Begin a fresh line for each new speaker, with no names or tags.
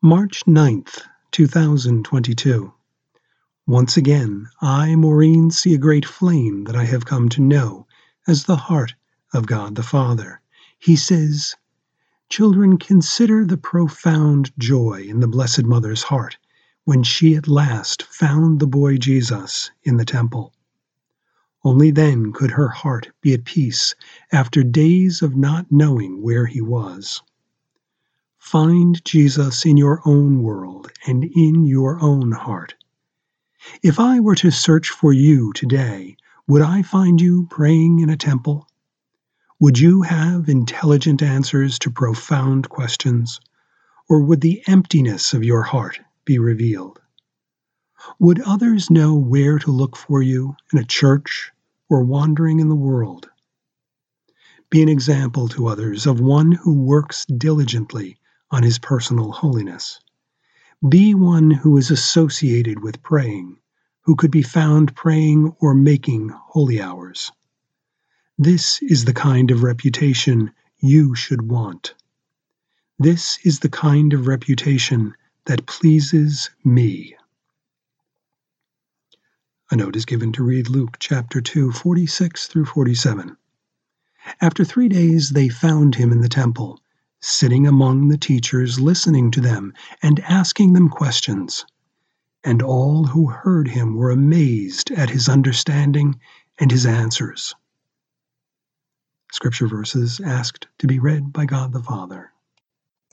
March 9th, 2022. Once again, I, Maureen, see a great flame that I have come to know as the heart of God the Father. He says, "Children, consider the profound joy in the Blessed Mother's heart when she at last found the boy Jesus in the temple. Only then could her heart be at peace after days of not knowing where he was. Find Jesus in your own world and in your own heart. If I were to search for you today, would I find you praying in a temple? Would you have intelligent answers to profound questions, or would the emptiness of your heart be revealed? Would others know where to look for you in a church or wandering in the world? Be an example to others of one who works diligently on his personal holiness. Be one who is associated with praying, who could be found praying or making holy hours. This is the kind of reputation you should want. This is the kind of reputation that pleases me." A note is given to read Luke chapter 2, 46 through 47. After 3 days they found him in the temple, sitting among the teachers, listening to them and asking them questions. And all who heard him were amazed at his understanding and his answers. Scripture verses asked to be read by God the Father.